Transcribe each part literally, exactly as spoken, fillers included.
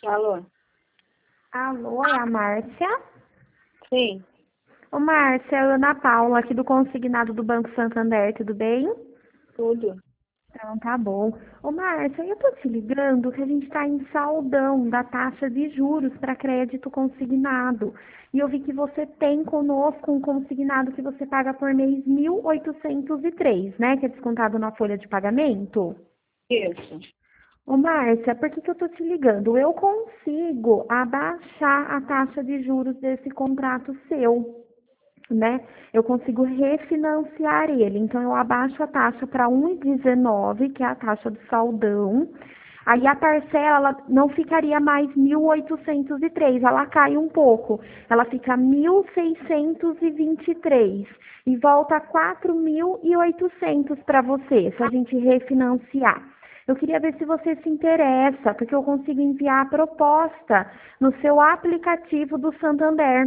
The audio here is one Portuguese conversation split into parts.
Alô? Alô, é a Márcia? Sim, Ô, Márcia, é a Ana Paula, aqui do Consignado do Banco Santander, tudo bem? tudo. Então, tá bom. Ô, Márcia, eu tô te ligando que a gente tá em saldão da taxa de juros para crédito consignado. E eu vi que você tem conosco um consignado que você paga por mês mil oitocentos e três, né? Que é descontado na folha de pagamento. Isso. Ô, Márcia, por que que eu tô te ligando? Eu consigo abaixar a taxa de juros desse contrato seu, né? Eu consigo refinanciar ele. Então, eu abaixo a taxa para um vírgula dezenove, que é a taxa do saldão. Aí a parcela ela não ficaria mais mil oitocentos e três, ela cai um pouco. Ela fica mil seiscentos e vinte e três e volta a quatro mil e oitocentos para você, se a gente refinanciar. Eu queria ver se você se interessa, porque eu consigo enviar a proposta no seu aplicativo do Santander.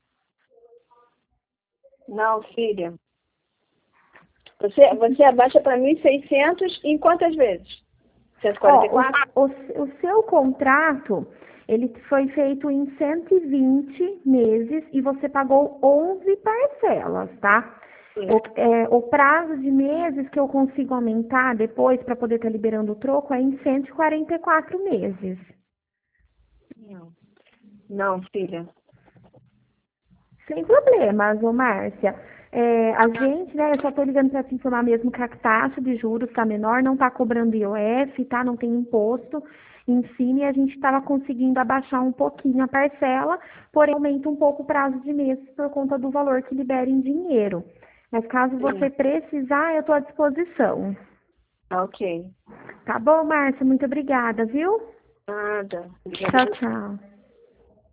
Não, filha. Você, você abaixa para mil e seiscentos em quantas vezes? Ó, o, cento e quarenta e quatro? o, o seu contrato, ele foi feito em cento e vinte meses e você pagou onze parcelas, tá? Sim. O, é, o prazo de meses que eu consigo aumentar depois para poder estar liberando o troco é em cento e quarenta e quatro meses. Não. Não, filha. Sem problemas, ô Márcia. É, a gente, né, eu só tô ligando para te informar mesmo que a taxa de juros tá menor, não tá cobrando I O F, tá? Não tem imposto em cima e a gente estava conseguindo abaixar um pouquinho a parcela, porém aumenta um pouco o prazo de meses por conta do valor que libera em dinheiro. Mas caso você Sim. precisar, eu tô à disposição. Ah, ok. Tá bom, Márcia? Muito obrigada, viu? Nada. Tchau, Obrigada. tchau.